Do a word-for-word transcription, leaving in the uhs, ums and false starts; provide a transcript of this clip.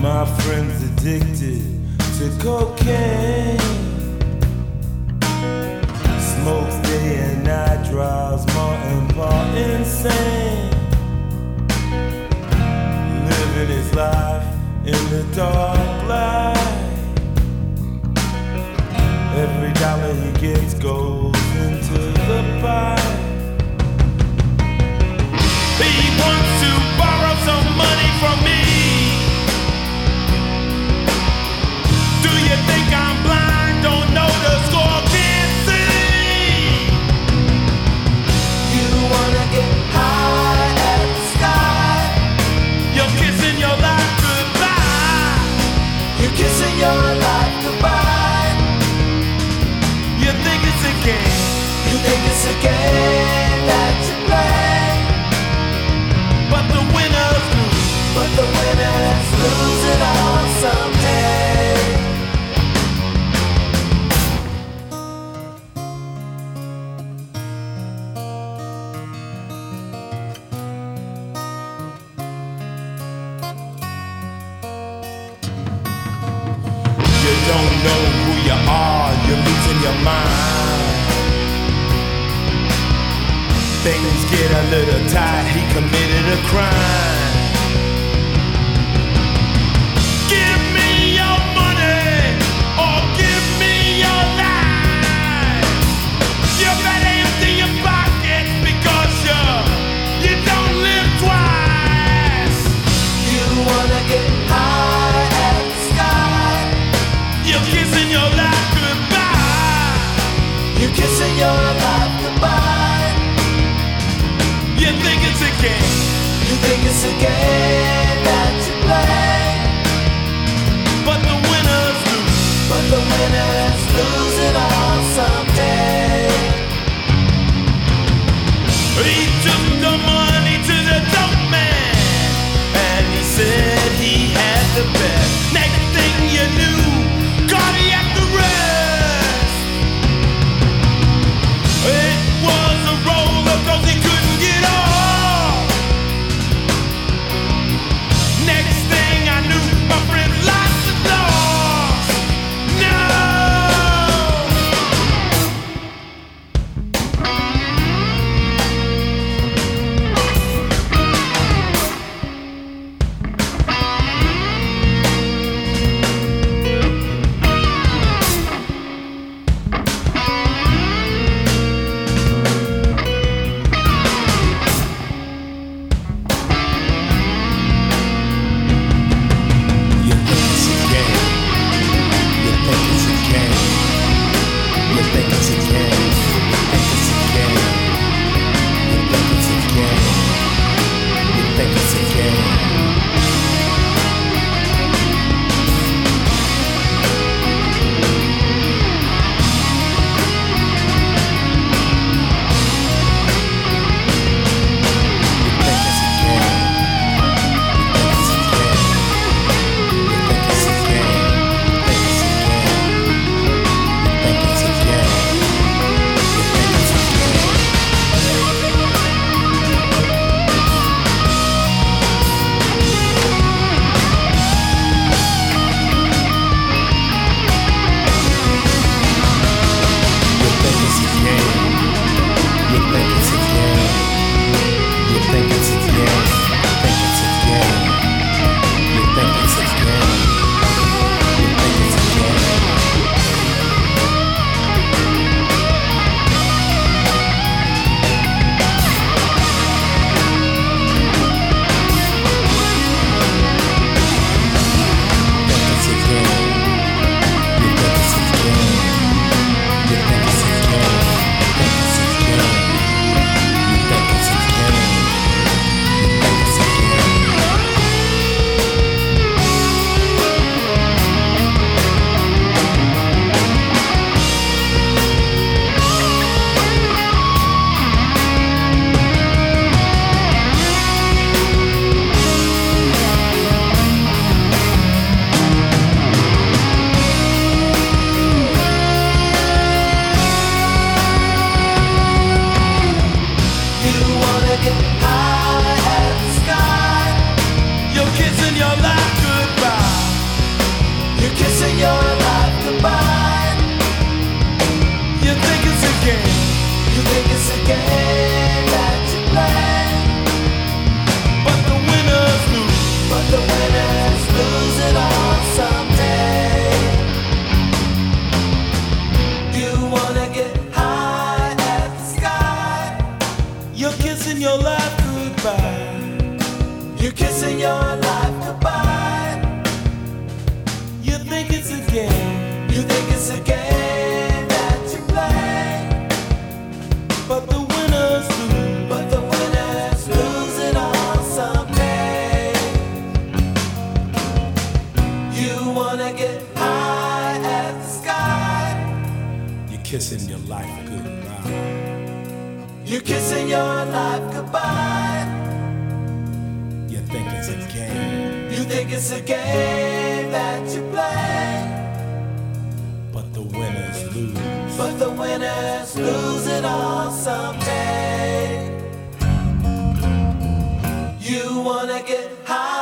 My friend's addicted to cocaine. Smokes day and night, drives Martin Paul insane. Living his life in the dark light. Every dollar he gets goes into the pie. He wants to borrow some money from me. Do you think I'm blind? Don't know the score, can't see. You wanna get high at the sky. You're kissing your life goodbye. You're kissing your life goodbye. You think it's a game. You think it's a game that you play. But the winners lose. But the winners lose it all someday. You don't know who you are, you're losing your mind. Things get a little tight, he committed a crime. Give me your money, or give me your life. You better empty your pockets because you, you don't live twice. You wanna get high at the sky. You're kissing your life goodbye. You're kissing your life goodbye. You think it's a game. You think it's a game that you play. But the winners lose. But the winners lose it all someday. He took the money to the dope man, and he said he had the best. Next thing you knew, cardiac arrest. It was a roller 'cause he couldn't get off. Next thing I knew, my friend lost the lost. No! think it's a game, You think it's a game that you play, but the winners lose. but the winners lose it all someday. You wanna get high at the sky. You're kissing your life goodbye. You're kissing your life goodbye. You think it's a game, You think it's a game that you play, but the winners lose. but the winners lose it all someday. You wanna get high